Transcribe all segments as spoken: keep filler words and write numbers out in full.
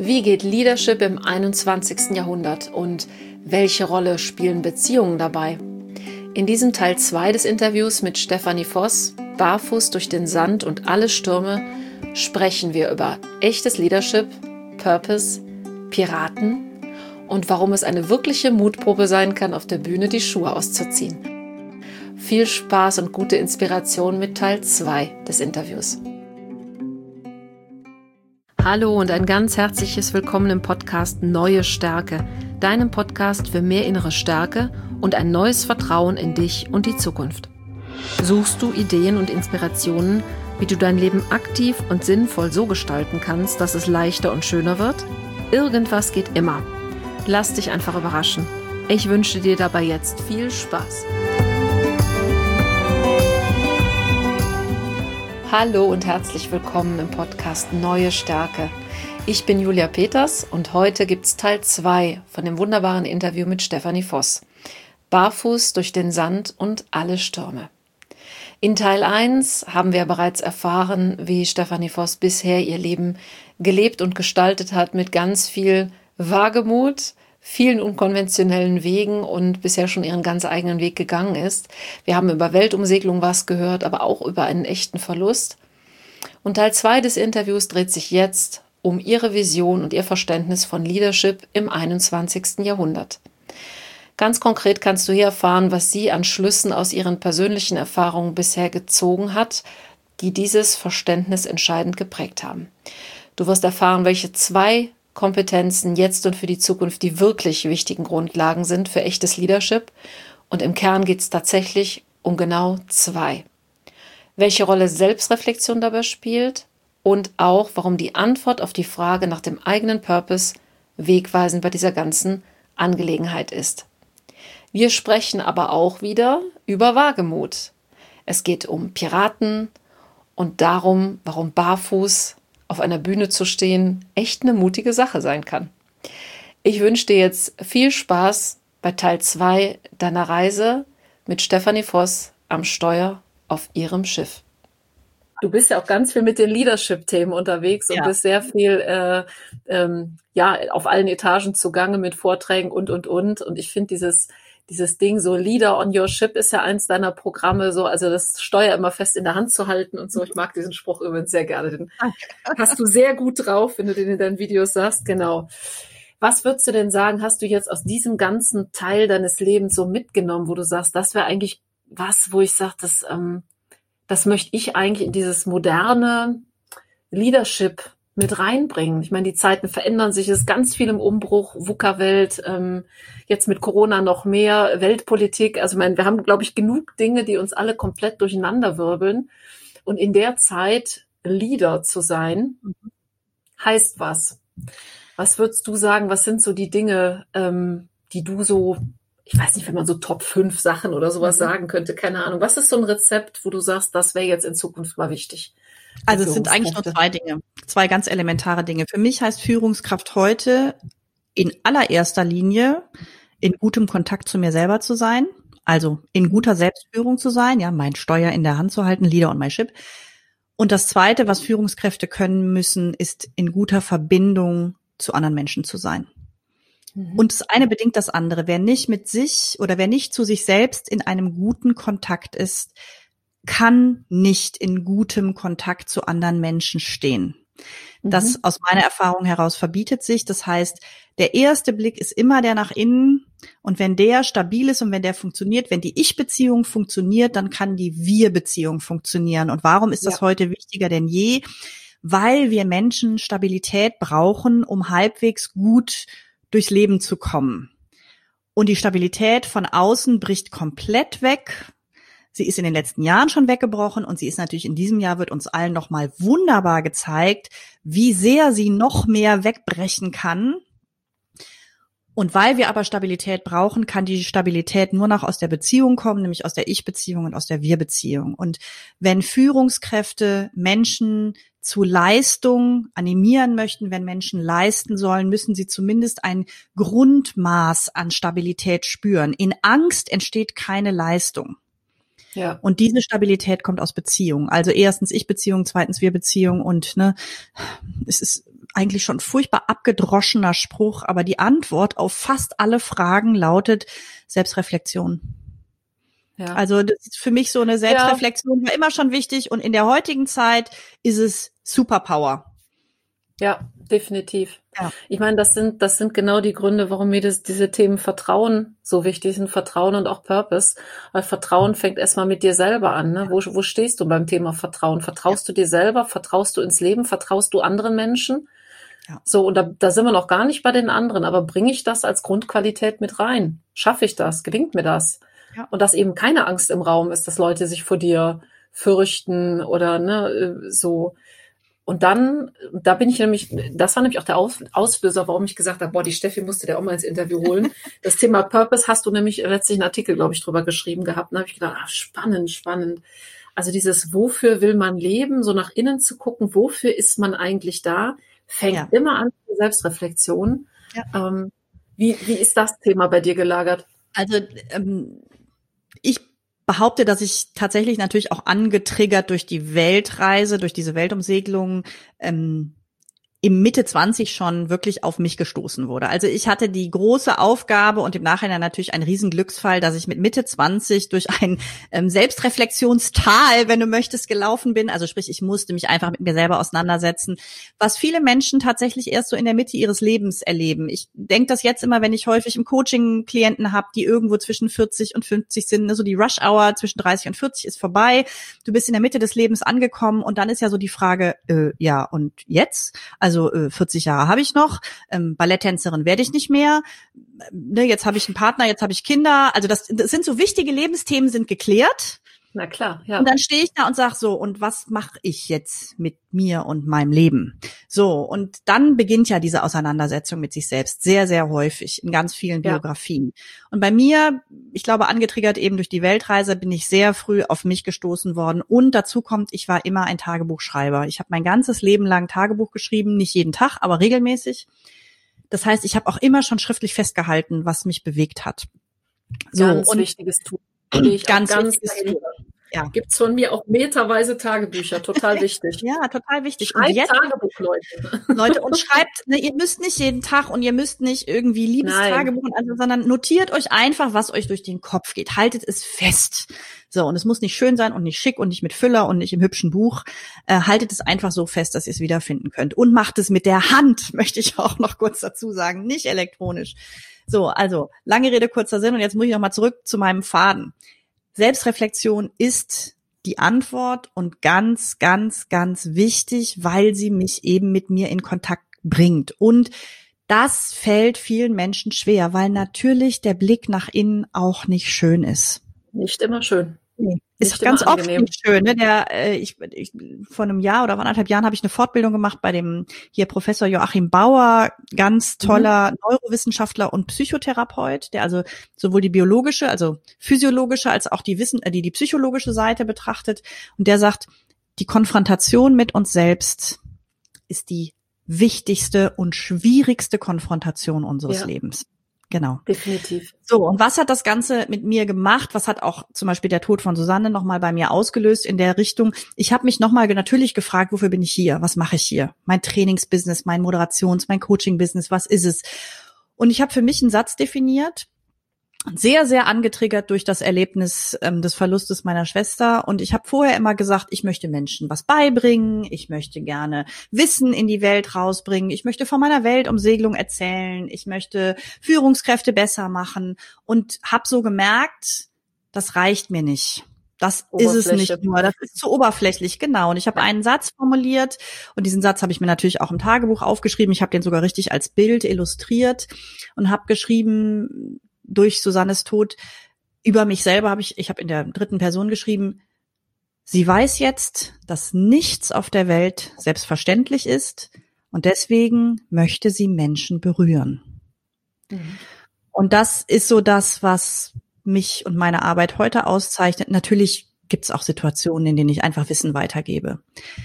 Wie geht Leadership im einundzwanzigsten Jahrhundert und welche Rolle spielen Beziehungen dabei? In diesem Teil zwei des Interviews mit Stefanie Voss, Barfuß durch den Sand und alle Stürme, sprechen wir über echtes Leadership, Purpose, Piraten und warum es eine wirkliche Mutprobe sein kann, auf der Bühne die Schuhe auszuziehen. Viel Spaß und gute Inspiration mit Teil zwei des Interviews. Hallo und ein ganz herzliches Willkommen im Podcast Neue Stärke, deinem Podcast für mehr innere Stärke und ein neues Vertrauen in dich und die Zukunft. Suchst du Ideen und Inspirationen, wie du dein Leben aktiv und sinnvoll so gestalten kannst, dass es leichter und schöner wird? Irgendwas geht immer. Lass dich einfach überraschen. Ich wünsche dir dabei jetzt viel Spaß. Hallo und herzlich willkommen im Podcast Neue Stärke. Ich bin Julia Peters und heute gibt's Teil zwei von dem wunderbaren Interview mit Stefanie Voss. Barfuß durch den Sand und alle Stürme. In Teil eins haben wir bereits erfahren, wie Stefanie Voss bisher ihr Leben gelebt und gestaltet hat mit ganz viel Wagemut, vielen unkonventionellen Wegen und bisher schon ihren ganz eigenen Weg gegangen ist. Wir haben über Weltumsegelung was gehört, aber auch über einen echten Verlust. Und Teil zwei des Interviews dreht sich jetzt um ihre Vision und ihr Verständnis von Leadership im einundzwanzigsten Jahrhundert. Ganz konkret kannst du hier erfahren, was sie an Schlüssen aus ihren persönlichen Erfahrungen bisher gezogen hat, die dieses Verständnis entscheidend geprägt haben. Du wirst erfahren, welche zwei Kompetenzen jetzt und für die Zukunft die wirklich wichtigen Grundlagen sind für echtes Leadership. Und im Kern geht es tatsächlich um genau zwei. Welche Rolle Selbstreflexion dabei spielt und auch, warum die Antwort auf die Frage nach dem eigenen Purpose wegweisend bei dieser ganzen Angelegenheit ist. Wir sprechen aber auch wieder über Wagemut. Es geht um Piraten und darum, warum barfuß auf einer Bühne zu stehen echt eine mutige Sache sein kann. Ich wünsche dir jetzt viel Spaß bei Teil zwei deiner Reise mit Stefanie Voss am Steuer auf ihrem Schiff. Du bist ja auch ganz viel mit den Leadership-Themen unterwegs und ja. bist sehr viel äh, ähm, ja auf allen Etagen zugange mit Vorträgen und, und, und. Und ich finde dieses Dieses Ding, so Leader on your ship, ist ja eins deiner Programme, so, also das Steuer immer fest in der Hand zu halten und so. Ich mag diesen Spruch übrigens sehr gerne. Den hast du sehr gut drauf, wenn du den in deinen Videos sagst. Genau. Was würdest du denn sagen, hast du jetzt aus diesem ganzen Teil deines Lebens so mitgenommen, wo du sagst, das wäre eigentlich was, wo ich sage, das, ähm, das möchte ich eigentlich in dieses moderne Leadership mit reinbringen. Ich meine, die Zeiten verändern sich, es ist ganz viel im Umbruch, VUCA-Welt, ähm, jetzt mit Corona noch mehr, Weltpolitik. Also ich meine, wir haben, glaube ich, genug Dinge, die uns alle komplett durcheinander wirbeln. Und in der Zeit Leader zu sein, heißt was? Was würdest du sagen, was sind so die Dinge, ähm, die du so, ich weiß nicht, wenn man so Top fünf Sachen oder sowas mhm. sagen könnte, keine Ahnung. Was ist so ein Rezept, wo du sagst, das wäre jetzt in Zukunft mal wichtig? Also es sind eigentlich nur zwei Dinge, zwei ganz elementare Dinge. Für mich heißt Führungskraft heute in allererster Linie in gutem Kontakt zu mir selber zu sein, also in guter Selbstführung zu sein, ja, mein Steuer in der Hand zu halten, Leader on my ship. Und das Zweite, was Führungskräfte können müssen, ist in guter Verbindung zu anderen Menschen zu sein. Mhm. Und das eine bedingt das andere. Wer nicht mit sich oder wer nicht zu sich selbst in einem guten Kontakt ist, kann nicht in gutem Kontakt zu anderen Menschen stehen. Das mhm. aus meiner Erfahrung heraus verbietet sich. Das heißt, der erste Blick ist immer der nach innen. Und wenn der stabil ist und wenn der funktioniert, wenn die Ich-Beziehung funktioniert, dann kann die Wir-Beziehung funktionieren. Und warum ist das ja. heute wichtiger denn je? Weil wir Menschen Stabilität brauchen, um halbwegs gut durchs Leben zu kommen. Und die Stabilität von außen bricht komplett weg. Sie ist in den letzten Jahren schon weggebrochen und sie ist natürlich in diesem Jahr, wird uns allen nochmal wunderbar gezeigt, wie sehr sie noch mehr wegbrechen kann. Und weil wir aber Stabilität brauchen, kann die Stabilität nur noch aus der Beziehung kommen, nämlich aus der Ich-Beziehung und aus der Wir-Beziehung. Und wenn Führungskräfte Menschen zu Leistung animieren möchten, wenn Menschen leisten sollen, müssen sie zumindest ein Grundmaß an Stabilität spüren. In Angst entsteht keine Leistung. Ja. Und diese Stabilität kommt aus Beziehungen. Also erstens Ich-Beziehung, zweitens Wir-Beziehung und ne, es ist eigentlich schon furchtbar abgedroschener Spruch, aber die Antwort auf fast alle Fragen lautet Selbstreflexion. Ja. Also das ist für mich so eine Selbstreflexion, war immer schon wichtig und in der heutigen Zeit ist es Superpower. Ja, definitiv. Ja. Ich meine, das sind das sind genau die Gründe, warum mir das, diese Themen Vertrauen so wichtig sind, Vertrauen und auch Purpose. Weil Vertrauen fängt erstmal mit dir selber an. Ne? Wo, wo stehst du beim Thema Vertrauen? Vertraust ja. du dir selber? Vertraust du ins Leben? Vertraust du anderen Menschen? Ja. So, und da, da sind wir noch gar nicht bei den anderen, aber bringe ich das als Grundqualität mit rein? Schaffe ich das? Gelingt mir das? Ja. Und dass eben keine Angst im Raum ist, dass Leute sich vor dir fürchten oder ne, so. Und dann, da bin ich nämlich, das war nämlich auch der Auslöser, warum ich gesagt habe, boah, die Steffi musste der auch mal ins Interview holen. Das Thema Purpose hast du nämlich letztlich einen Artikel, glaube ich, drüber geschrieben gehabt. Und da habe ich gedacht, ach, spannend, spannend. Also dieses, wofür will man leben, so nach innen zu gucken, wofür ist man eigentlich da, fängt ja. immer an mit Selbstreflexion. Ja. Ähm, wie, wie ist das Thema bei dir gelagert? Also ähm, ich behaupte, dass ich tatsächlich natürlich auch angetriggert durch die Weltreise, durch diese Weltumsegelung, ähm, im Mitte zwanzig schon wirklich auf mich gestoßen wurde. Also ich hatte die große Aufgabe und im Nachhinein natürlich ein Riesenglücksfall, dass ich mit Mitte zwanzig durch ein ähm, Selbstreflexionstal, wenn du möchtest, gelaufen bin. Also sprich, ich musste mich einfach mit mir selber auseinandersetzen, was viele Menschen tatsächlich erst so in der Mitte ihres Lebens erleben. Ich denke das jetzt immer, wenn ich häufig im Coaching Klienten habe, die irgendwo zwischen vierzig und fünfzig sind, also die Rush Hour zwischen dreißig und vierzig ist vorbei. Du bist in der Mitte des Lebens angekommen und dann ist ja so die Frage, äh, ja und jetzt? Also Also äh, vierzig Jahre habe ich noch, ähm, Balletttänzerin werde ich nicht mehr, ne, jetzt habe ich einen Partner, jetzt habe ich Kinder. Also das, das sind so wichtige Lebensthemen, sind geklärt. Na klar, ja. Und dann stehe ich da und sage so, und was mache ich jetzt mit mir und meinem Leben? So, und dann beginnt ja diese Auseinandersetzung mit sich selbst sehr, sehr häufig in ganz vielen Biografien. Ja. Und bei mir, ich glaube, angetriggert eben durch die Weltreise, bin ich sehr früh auf mich gestoßen worden. Und dazu kommt, ich war immer ein Tagebuchschreiber. Ich habe mein ganzes Leben lang Tagebuch geschrieben, nicht jeden Tag, aber regelmäßig. Das heißt, ich habe auch immer schon schriftlich festgehalten, was mich bewegt hat. So, ganz und wichtiges Tool. Ich ganz, ganz ja. Gibt's von mir auch meterweise Tagebücher, total wichtig. Ja, total wichtig. Schreibt und jetzt, Tagebuch, Leute. Leute, und schreibt, ne, ihr müsst nicht jeden Tag und ihr müsst nicht irgendwie Liebestagebuch, also, sondern notiert euch einfach, was euch durch den Kopf geht. Haltet es fest. So, und es muss nicht schön sein und nicht schick und nicht mit Füller und nicht im hübschen Buch. Äh, haltet es einfach so fest, dass ihr es wiederfinden könnt. Und macht es mit der Hand, möchte ich auch noch kurz dazu sagen, nicht elektronisch. So, also, lange Rede, kurzer Sinn. Und jetzt muss ich noch mal zurück zu meinem Faden. Selbstreflexion ist die Antwort und ganz, ganz, ganz wichtig, weil sie mich eben mit mir in Kontakt bringt. Und das fällt vielen Menschen schwer, weil natürlich der Blick nach innen auch nicht schön ist. Nicht immer schön. Nee. Ist ganz oft nicht schön. Ne? Der, äh, ich, ich, vor einem Jahr oder vor anderthalb Jahren habe ich eine Fortbildung gemacht bei dem hier Professor Joachim Bauer, ganz toller mhm. Neurowissenschaftler und Psychotherapeut, der also sowohl die biologische, also physiologische, als auch die Wissen, äh, die die psychologische Seite betrachtet. Und der sagt, die Konfrontation mit uns selbst ist die wichtigste und schwierigste Konfrontation unseres ja. Lebens. Genau. Definitiv. So, und was hat das Ganze mit mir gemacht? Was hat auch zum Beispiel der Tod von Susanne nochmal bei mir ausgelöst in der Richtung? Ich habe mich nochmal natürlich gefragt, wofür bin ich hier? Was mache ich hier? Mein Trainingsbusiness, mein Moderations-, mein Coaching-Business, was ist es? Und ich habe für mich einen Satz definiert, sehr, sehr angetriggert durch das Erlebnis ähm, des Verlustes meiner Schwester. Und ich habe vorher immer gesagt, ich möchte Menschen was beibringen, ich möchte gerne Wissen in die Welt rausbringen, ich möchte von meiner Weltumsegelung erzählen, ich möchte Führungskräfte besser machen und habe so gemerkt, das reicht mir nicht. Das ist es nicht nur, das ist zu oberflächlich, genau. Und ich habe einen Satz formuliert und diesen Satz habe ich mir natürlich auch im Tagebuch aufgeschrieben. Ich habe den sogar richtig als Bild illustriert und habe geschrieben, durch Susannes Tod, über mich selber habe ich, ich habe in der dritten Person geschrieben, sie weiß jetzt, dass nichts auf der Welt selbstverständlich ist und deswegen möchte sie Menschen berühren. Mhm. Und das ist so das, was mich und meine Arbeit heute auszeichnet. Natürlich gibt es auch Situationen, in denen ich einfach Wissen weitergebe.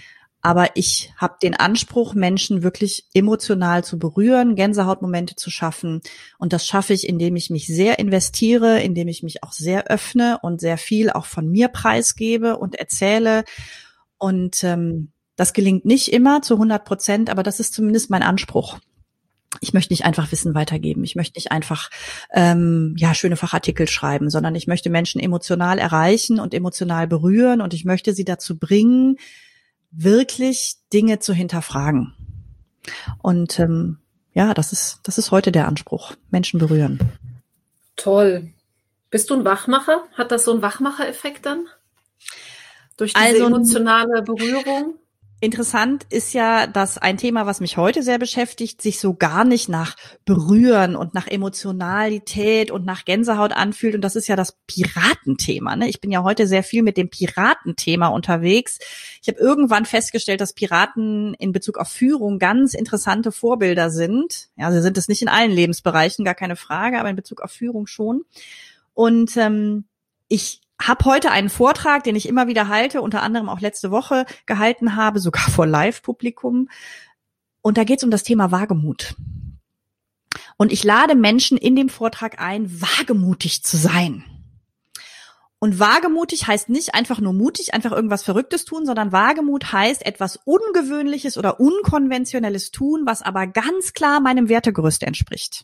Aber ich habe den Anspruch, Menschen wirklich emotional zu berühren, Gänsehautmomente zu schaffen. Und das schaffe ich, indem ich mich sehr investiere, indem ich mich auch sehr öffne und sehr viel auch von mir preisgebe und erzähle. Und ähm, Das gelingt nicht immer zu hundert Prozent, aber das ist zumindest mein Anspruch. Ich möchte nicht einfach Wissen weitergeben. Ich möchte nicht einfach ähm, ja schöne Fachartikel schreiben, sondern ich möchte Menschen emotional erreichen und emotional berühren und ich möchte sie dazu bringen, wirklich Dinge zu hinterfragen. Und ähm, ja, das ist das ist heute der Anspruch. Menschen berühren. Toll. Bist du ein Wachmacher? Hat das so einen Wachmacher-Effekt dann? Durch diese Also, emotionale Berührung? Interessant ist ja, dass ein Thema, was mich heute sehr beschäftigt, sich so gar nicht nach Berühren und nach Emotionalität und nach Gänsehaut anfühlt. Und das ist ja das Piratenthema. Ne? Ich bin ja heute sehr viel mit dem Piratenthema unterwegs. Ich habe irgendwann festgestellt, dass Piraten in Bezug auf Führung ganz interessante Vorbilder sind. Ja, sie sind es nicht in allen Lebensbereichen, gar keine Frage, aber in Bezug auf Führung schon. Und ähm, ich habe heute einen Vortrag, den ich immer wieder halte, unter anderem auch letzte Woche gehalten habe, sogar vor Live-Publikum. Und da geht es um das Thema Wagemut. Und ich lade Menschen in dem Vortrag ein, wagemutig zu sein. Und wagemutig heißt nicht einfach nur mutig, einfach irgendwas Verrücktes tun, sondern Wagemut heißt etwas Ungewöhnliches oder Unkonventionelles tun, was aber ganz klar meinem Wertegerüst entspricht.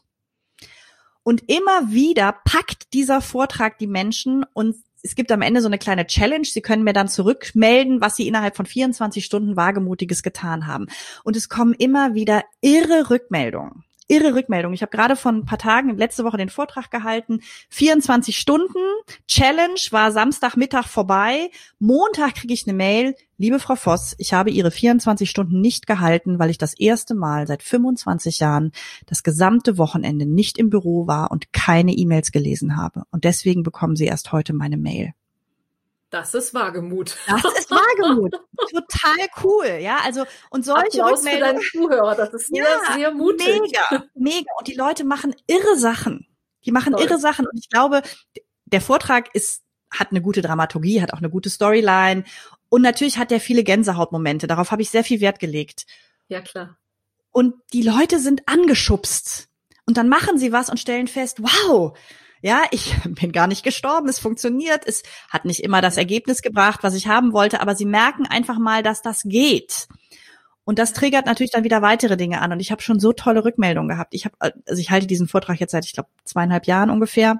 Und immer wieder packt dieser Vortrag die Menschen und es gibt am Ende so eine kleine Challenge. Sie können mir dann zurückmelden, was Sie innerhalb von vierundzwanzig Stunden Wagemutiges getan haben. Und es kommen immer wieder irre Rückmeldungen. Irre Rückmeldungen. Ich habe gerade vor ein paar Tagen, letzte Woche den Vortrag gehalten. vierundzwanzig Stunden. Challenge war Samstagmittag vorbei. Montag kriege ich eine Mail. Liebe Frau Voss, ich habe Ihre vierundzwanzig Stunden nicht gehalten, weil ich das erste Mal seit fünfundzwanzig Jahren das gesamte Wochenende nicht im Büro war und keine E-Mails gelesen habe. Und deswegen bekommen Sie erst heute meine Mail. Das ist Wagemut. Das ist Wagemut. Total cool, ja. Also, und solche Applaus Rückmeldungen. für deine Zuhörer, das ist sehr, ja, sehr mutig. Mega, mega. Und die Leute machen irre Sachen. Die machen Toll. irre Sachen. Und ich glaube, der Vortrag ist, hat eine gute Dramaturgie, hat auch eine gute Storyline. Und natürlich hat er viele Gänsehautmomente. Darauf habe ich sehr viel Wert gelegt. Ja, klar. Und die Leute sind angeschubst. Und dann machen sie was und stellen fest, wow, ja, ich bin gar nicht gestorben, es funktioniert, es hat nicht immer das Ergebnis gebracht, was ich haben wollte, aber sie merken einfach mal, dass das geht. Und das triggert natürlich dann wieder weitere Dinge an. Und ich habe schon so tolle Rückmeldungen gehabt. Ich habe, also ich halte diesen Vortrag jetzt seit, ich glaube, zweieinhalb Jahren ungefähr.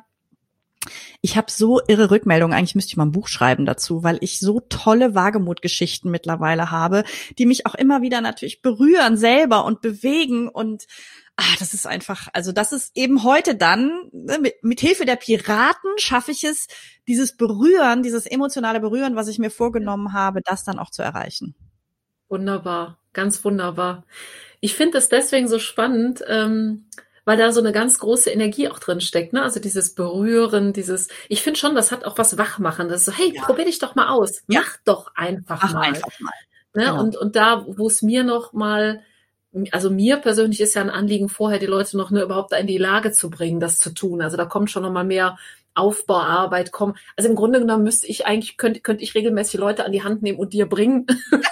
Ich habe so irre Rückmeldungen, eigentlich müsste ich mal ein Buch schreiben dazu, weil ich so tolle Wagemut-Geschichten mittlerweile habe, die mich auch immer wieder natürlich berühren selber und bewegen und ah, das ist einfach, also das ist eben heute dann, ne, mit, mit Hilfe der Piraten schaffe ich es, dieses Berühren, dieses emotionale Berühren, was ich mir vorgenommen habe, das dann auch zu erreichen. Wunderbar, ganz wunderbar. Ich finde es deswegen so spannend, ähm, weil da so eine ganz große Energie auch drin steckt, ne? Also dieses Berühren, dieses, ich finde schon, das hat auch was Wachmachendes. So, hey, ja. probier dich doch mal aus, ja. mach doch einfach mach mal. einfach mal. Ne? Genau. Und und da, wo es mir noch mal, also mir persönlich ist ja ein Anliegen, vorher die Leute noch nur überhaupt in die Lage zu bringen, das zu tun. Also da kommt schon noch mal mehr Aufbauarbeit kommen. Also im Grunde genommen müsste ich eigentlich, könnte könnte ich regelmäßig Leute an die Hand nehmen und dir bringen.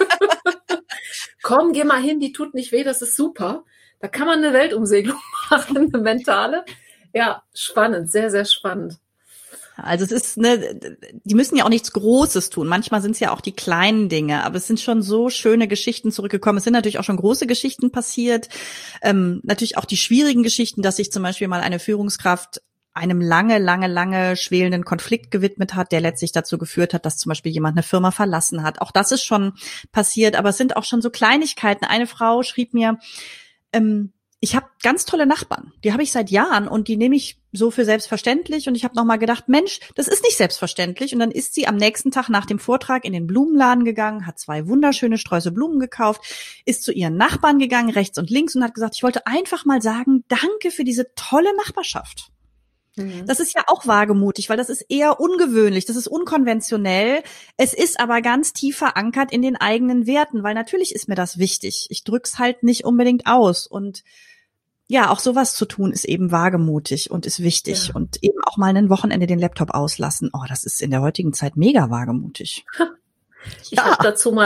Komm, geh mal hin, die tut nicht weh, das ist super. Da kann man eine Weltumsegelung machen, eine mentale. Ja, spannend, sehr, sehr spannend. Also es ist, ne, die müssen ja auch nichts Großes tun. Manchmal sind es ja auch die kleinen Dinge, aber es sind schon so schöne Geschichten zurückgekommen. Es sind natürlich auch schon große Geschichten passiert. Ähm, natürlich auch die schwierigen Geschichten, dass sich zum Beispiel mal eine Führungskraft einem lange, lange, lange schwelenden Konflikt gewidmet hat, der letztlich dazu geführt hat, dass zum Beispiel jemand eine Firma verlassen hat. Auch das ist schon passiert, aber es sind auch schon so Kleinigkeiten. Eine Frau schrieb mir, ähm, ich habe ganz tolle Nachbarn, die habe ich seit Jahren und die nehme ich so für selbstverständlich und ich habe nochmal gedacht, Mensch, das ist nicht selbstverständlich und dann ist sie am nächsten Tag nach dem Vortrag in den Blumenladen gegangen, hat zwei wunderschöne Sträuße Blumen gekauft, ist zu ihren Nachbarn gegangen, rechts und links und hat gesagt, ich wollte einfach mal sagen, danke für diese tolle Nachbarschaft. Mhm. Das ist ja auch wagemutig, weil das ist eher ungewöhnlich, das ist unkonventionell. Es ist aber ganz tief verankert in den eigenen Werten, weil natürlich ist mir das wichtig. Ich drück's halt nicht unbedingt aus und ja, auch sowas zu tun ist eben wagemutig und ist wichtig ja. Und eben auch mal ein Wochenende den Laptop auslassen. Oh, das ist in der heutigen Zeit mega wagemutig. Ich ja. habe dazu mal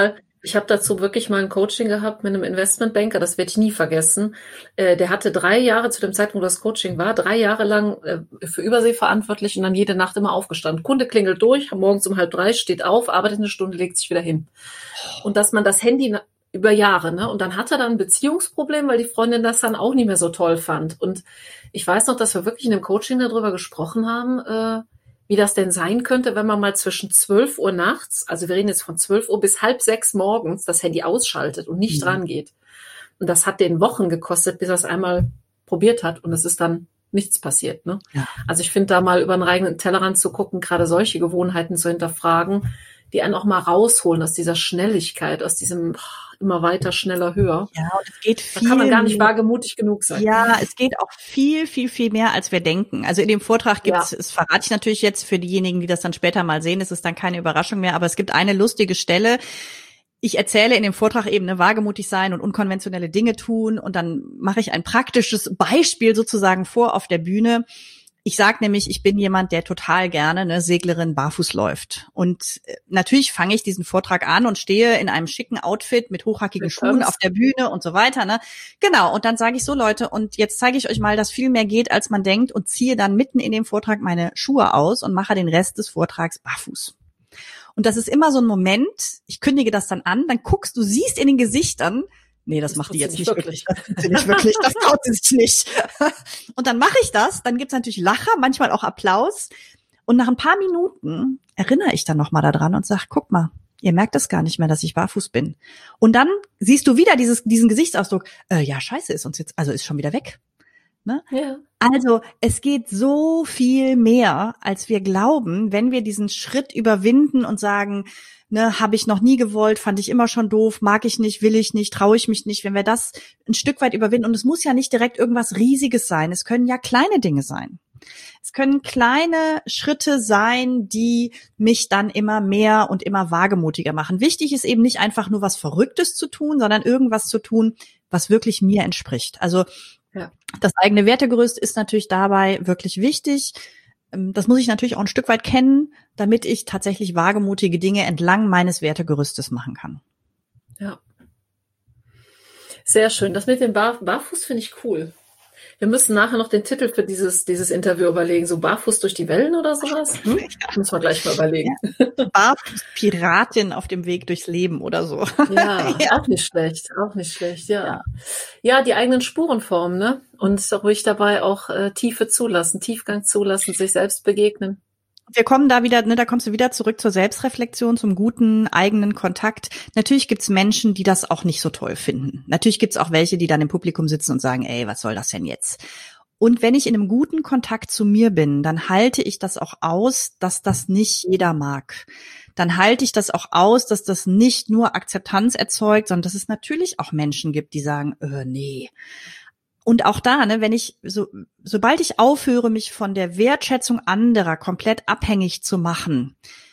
Ich habe dazu wirklich mal ein Coaching gehabt mit einem Investmentbanker, das werde ich nie vergessen. Äh, der hatte drei Jahre, zu dem Zeitpunkt, wo das Coaching war, drei Jahre lang äh, für Übersee verantwortlich und dann jede Nacht immer aufgestanden. Kunde klingelt durch, morgens um halb drei, steht auf, arbeitet eine Stunde, legt sich wieder hin. Und dass man das Handy über Jahre, ne? Und dann hat er dann ein Beziehungsproblem, weil die Freundin das dann auch nicht mehr so toll fand. Und ich weiß noch, dass wir wirklich in dem Coaching darüber gesprochen haben, äh, wie das denn sein könnte, wenn man mal zwischen zwölf Uhr nachts, also wir reden jetzt von zwölf Uhr bis halb sechs morgens, das Handy ausschaltet und nicht mhm. rangeht. Und das hat den Wochen gekostet, bis er es einmal probiert hat und es ist dann nichts passiert. Ne? Ja. Also ich finde, da mal über einen eigenen Tellerrand zu gucken, gerade solche Gewohnheiten zu hinterfragen, die einen auch mal rausholen aus dieser Schnelligkeit, aus diesem immer weiter, schneller, höher. Ja, und es geht viel. Da kann man gar nicht wagemutig genug sein. Ja, es geht auch viel, viel, viel mehr, als wir denken. Also in dem Vortrag gibt es, ja. das verrate ich natürlich jetzt für diejenigen, die das dann später mal sehen, ist es dann keine Überraschung mehr, aber es gibt eine lustige Stelle. Ich erzähle in dem Vortrag eben, ne, wagemutig sein und unkonventionelle Dinge tun und dann mache ich ein praktisches Beispiel sozusagen vor auf der Bühne. Ich sage nämlich, ich bin jemand, der total gerne eine Seglerin barfuß läuft. Und natürlich fange ich diesen Vortrag an und stehe in einem schicken Outfit mit hochhackigen mit Schuhen auf der Bühne und so weiter. Ne? Genau, und dann sage ich so, Leute, und jetzt zeige ich euch mal, dass viel mehr geht, als man denkt und ziehe dann mitten in dem Vortrag meine Schuhe aus und mache den Rest des Vortrags barfuß. Und das ist immer so ein Moment, ich kündige das dann an, dann guckst du, siehst in den Gesichtern, nee, das, das macht die jetzt nicht wirklich. wirklich. Das tut sie nicht wirklich. Das traut sie sich nicht. Und dann mache ich das. Dann gibt's natürlich Lacher, manchmal auch Applaus. Und nach ein paar Minuten erinnere ich dann nochmal daran und sage, guck mal, ihr merkt es gar nicht mehr, dass ich barfuß bin. Und dann siehst du wieder dieses, diesen Gesichtsausdruck. Äh, ja, scheiße, ist uns jetzt, also ist schon wieder weg. Ne? Ja. Also es geht so viel mehr, als wir glauben, wenn wir diesen Schritt überwinden und sagen, ne, habe ich noch nie gewollt, fand ich immer schon doof, mag ich nicht, will ich nicht, traue ich mich nicht. Wenn wir das ein Stück weit überwinden, und es muss ja nicht direkt irgendwas Riesiges sein, es können ja kleine Dinge sein. Es können kleine Schritte sein, die mich dann immer mehr und immer wagemutiger machen. Wichtig ist eben nicht einfach nur was Verrücktes zu tun, sondern irgendwas zu tun, was wirklich mir entspricht. Also ja. Das eigene Wertegerüst ist natürlich dabei wirklich wichtig. Das muss ich natürlich auch ein Stück weit kennen, damit ich tatsächlich wagemutige Dinge entlang meines Wertegerüstes machen kann. Ja. Sehr schön. Das mit dem Bar- Barfuß finde ich cool. Wir müssen nachher noch den Titel für dieses dieses Interview überlegen. So Barfuß durch die Wellen oder sowas? Hm? Ja. Müssen wir gleich mal überlegen. Ja. Barfuß-Piratin auf dem Weg durchs Leben oder so. Ja, ja, auch nicht schlecht. Auch nicht schlecht, ja. Ja, ja die eigenen Spuren formen, ne? Und ruhig dabei auch äh, Tiefe zulassen, Tiefgang zulassen, sich selbst begegnen. Wir kommen da wieder, ne, da kommst du wieder zurück zur Selbstreflexion, zum guten eigenen Kontakt. Natürlich gibt's Menschen, die das auch nicht so toll finden. Natürlich gibt's auch welche, die dann im Publikum sitzen und sagen, ey, was soll das denn jetzt? Und wenn ich in einem guten Kontakt zu mir bin, dann halte ich das auch aus, dass das nicht jeder mag. Dann halte ich das auch aus, dass das nicht nur Akzeptanz erzeugt, sondern dass es natürlich auch Menschen gibt, die sagen, äh, nee. Und auch da, ne, wenn ich, so, sobald ich aufhöre, mich von der Wertschätzung anderer komplett abhängig zu machen,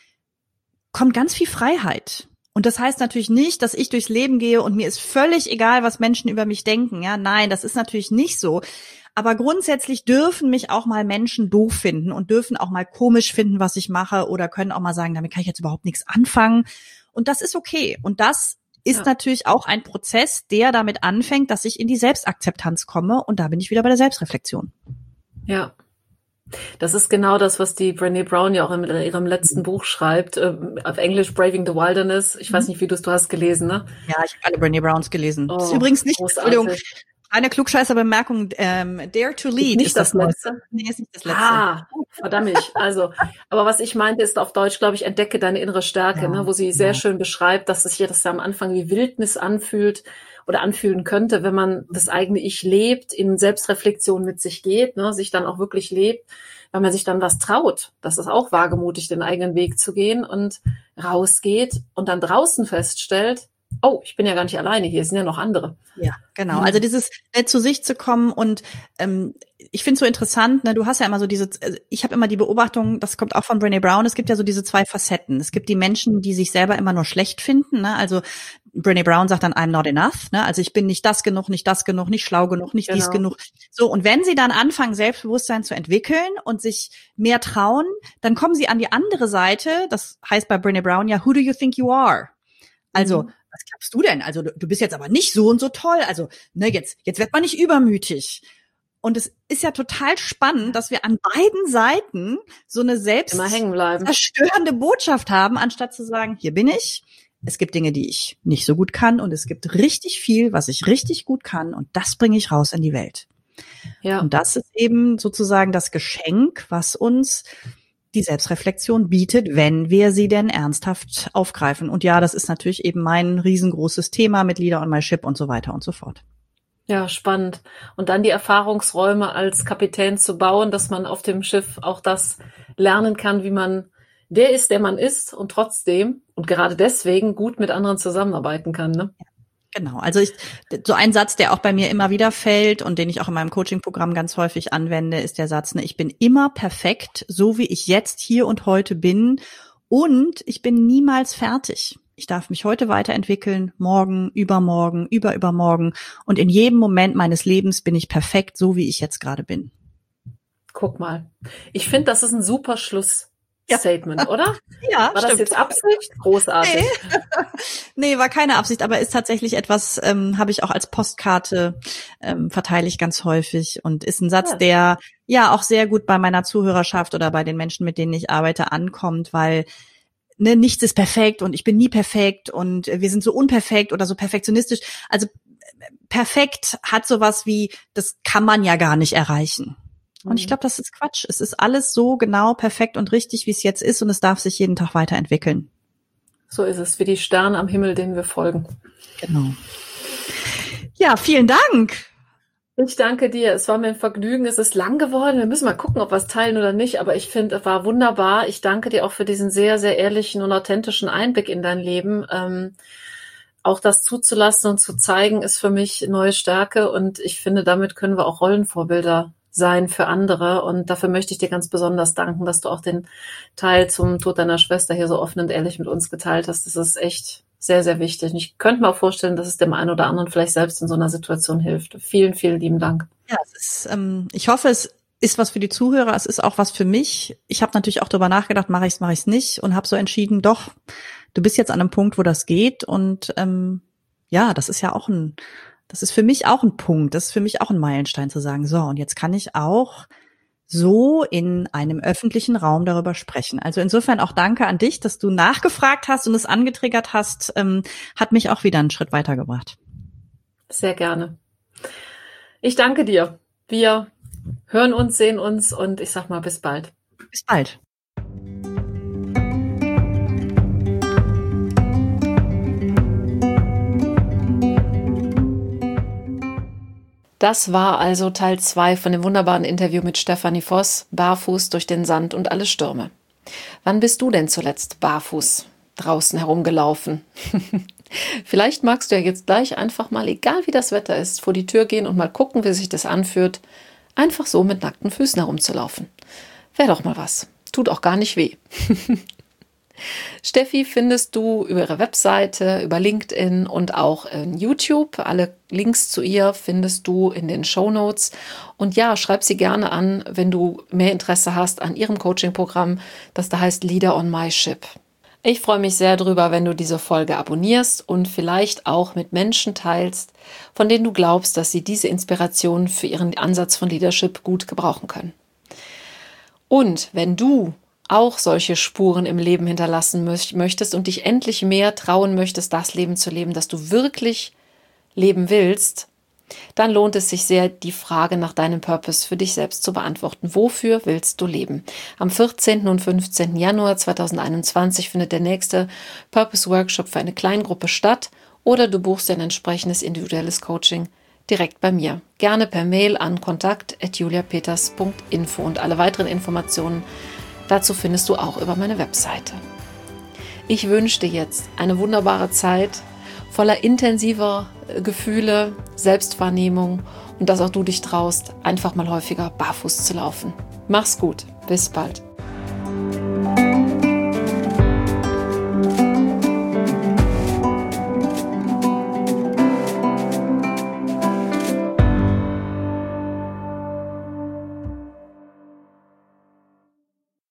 kommt ganz viel Freiheit. Und das heißt natürlich nicht, dass ich durchs Leben gehe und mir ist völlig egal, was Menschen über mich denken. Ja, nein, das ist natürlich nicht so. Aber grundsätzlich dürfen mich auch mal Menschen doof finden und dürfen auch mal komisch finden, was ich mache, oder können auch mal sagen, damit kann ich jetzt überhaupt nichts anfangen. Und das ist okay. Und das ist ja natürlich auch ein Prozess, der damit anfängt, dass ich in die Selbstakzeptanz komme. Und da bin ich wieder bei der Selbstreflexion. Ja, das ist genau das, was die Brené Brown ja auch in ihrem letzten Buch schreibt, äh, auf Englisch Braving the Wilderness. Ich weiß nicht, wie du es, du hast gelesen, ne? Ja, ich habe alle Brené Browns gelesen. Oh, das ist übrigens nicht, Entschuldigung, eine Klugscheißer-Bemerkung, ähm, Dare to Lead nicht ist das, das Letzte. Nee, ist nicht das Letzte. Ah, verdammt. Also, aber was ich meinte, ist auf Deutsch, glaube ich, entdecke deine innere Stärke, ja, ne, wo sie sehr ja. schön beschreibt, dass sich das ja am Anfang wie Wildnis anfühlt oder anfühlen könnte, wenn man das eigene Ich lebt, in Selbstreflexion mit sich geht, ne, sich dann auch wirklich lebt, weil man sich dann was traut. Das ist auch wagemutig, den eigenen Weg zu gehen und rausgeht und dann draußen feststellt, oh, ich bin ja gar nicht alleine hier, es sind ja noch andere. Ja, genau. Also dieses ne, zu sich zu kommen und ähm, ich finde es so interessant, ne, du hast ja immer so diese, also ich habe immer die Beobachtung, das kommt auch von Brené Brown, es gibt ja so diese zwei Facetten. Es gibt die Menschen, die sich selber immer nur schlecht finden, ne? Also Brené Brown sagt dann, I'm not enough, ne? Also ich bin nicht das genug, nicht das genug, nicht schlau genug, nicht genau. dies genug. So, und wenn sie dann anfangen, Selbstbewusstsein zu entwickeln und sich mehr trauen, dann kommen sie an die andere Seite, das heißt bei Brené Brown ja, who do you think you are? Also, mhm. was glaubst du denn? Also du, du bist jetzt aber nicht so und so toll. Also ne, jetzt, jetzt wird man nicht übermütig. Und es ist ja total spannend, dass wir an beiden Seiten so eine selbstzerstörende Botschaft haben, anstatt zu sagen, hier bin ich. Es gibt Dinge, die ich nicht so gut kann und es gibt richtig viel, was ich richtig gut kann und das bringe ich raus in die Welt. Ja. Und das ist eben sozusagen das Geschenk, was uns die Selbstreflexion bietet, wenn wir sie denn ernsthaft aufgreifen. Und ja, das ist natürlich eben mein riesengroßes Thema mit Leader on my Ship und so weiter und so fort. Ja, spannend. Und dann die Erfahrungsräume als Kapitän zu bauen, dass man auf dem Schiff auch das lernen kann, wie man der ist, der man ist und trotzdem und gerade deswegen gut mit anderen zusammenarbeiten kann, ne? Genau. Also ich, so ein Satz, der auch bei mir immer wieder fällt und den ich auch in meinem Coaching-Programm ganz häufig anwende, ist der Satz, ne, ich bin immer perfekt, so wie ich jetzt hier und heute bin und ich bin niemals fertig. Ich darf mich heute weiterentwickeln, morgen, übermorgen, überübermorgen und in jedem Moment meines Lebens bin ich perfekt, so wie ich jetzt gerade bin. Guck mal. Ich finde, das ist ein super Schlussstatement, ja. Oder? Ja, war stimmt. Das jetzt Absicht? Großartig. Nee, nee war keine Absicht, aber ist tatsächlich etwas, ähm, habe ich auch als Postkarte, ähm, verteile ich ganz häufig und ist ein Satz, ja. der ja auch sehr gut bei meiner Zuhörerschaft oder bei den Menschen, mit denen ich arbeite, ankommt, weil Ne, nichts ist perfekt und ich bin nie perfekt und wir sind so unperfekt oder so perfektionistisch. Also perfekt hat sowas wie, das kann man ja gar nicht erreichen. Und mhm. ich glaube, das ist Quatsch. Es ist alles so genau perfekt und richtig, wie es jetzt ist und es darf sich jeden Tag weiterentwickeln. So ist es, wie die Sterne am Himmel, denen wir folgen. Genau. Ja, vielen Dank. Ich danke dir. Es war mir ein Vergnügen. Es ist lang geworden. Wir müssen mal gucken, ob wir es teilen oder nicht. Aber ich finde, es war wunderbar. Ich danke dir auch für diesen sehr, sehr ehrlichen und authentischen Einblick in dein Leben. Ähm, auch das zuzulassen und zu zeigen, ist für mich neue Stärke. Und ich finde, damit können wir auch Rollenvorbilder sein für andere. Und dafür möchte ich dir ganz besonders danken, dass du auch den Teil zum Tod deiner Schwester hier so offen und ehrlich mit uns geteilt hast. Das ist echt sehr, sehr wichtig. Und ich könnte mir auch vorstellen, dass es dem einen oder anderen vielleicht selbst in so einer Situation hilft. Vielen, vielen lieben Dank. Ja, es ist, ähm, ich hoffe, es ist was für die Zuhörer. Es ist auch was für mich. Ich habe natürlich auch darüber nachgedacht, mache ich es, mache ich es nicht und habe so entschieden, doch, du bist jetzt an einem Punkt, wo das geht. Und ähm, ja, das ist ja auch ein, das ist für mich auch ein Punkt. Das ist für mich auch ein Meilenstein zu sagen, so, und jetzt kann ich auch so in einem öffentlichen Raum darüber sprechen. Also insofern auch danke an dich, dass du nachgefragt hast und es angetriggert hast, ähm, hat mich auch wieder einen Schritt weitergebracht. Sehr gerne. Ich danke dir. Wir hören uns, sehen uns und ich sag mal bis bald. Bis bald. Das war also Teil zwei von dem wunderbaren Interview mit Stefanie Voss, barfuß durch den Sand und alle Stürme. Wann bist du denn zuletzt barfuß draußen herumgelaufen? Vielleicht magst du ja jetzt gleich einfach mal, egal wie das Wetter ist, vor die Tür gehen und mal gucken, wie sich das anfühlt, einfach so mit nackten Füßen herumzulaufen. Wäre doch mal was. Tut auch gar nicht weh. Steffi findest du über ihre Webseite, über LinkedIn und auch in YouTube. Alle Links zu ihr findest du in den Shownotes. Und ja, schreib sie gerne an, wenn du mehr Interesse hast an ihrem Coaching-Programm, das da heißt Leader on my Ship. Ich freue mich sehr drüber, wenn du diese Folge abonnierst und vielleicht auch mit Menschen teilst, von denen du glaubst, dass sie diese Inspiration für ihren Ansatz von Leadership gut gebrauchen können. Und wenn du auch solche Spuren im Leben hinterlassen möchtest und dich endlich mehr trauen möchtest, das Leben zu leben, das du wirklich leben willst, dann lohnt es sich sehr, die Frage nach deinem Purpose für dich selbst zu beantworten. Wofür willst du leben? Am vierzehnten und fünfzehnten Januar zweitausendeinundzwanzig findet der nächste Purpose Workshop für eine Kleingruppe statt oder du buchst ein entsprechendes individuelles Coaching direkt bei mir. Gerne per Mail an kontakt at julia peters punkt info und alle weiteren Informationen dazu findest du auch über meine Webseite. Ich wünsche dir jetzt eine wunderbare Zeit voller intensiver Gefühle, Selbstwahrnehmung und dass auch du dich traust, einfach mal häufiger barfuß zu laufen. Mach's gut, bis bald.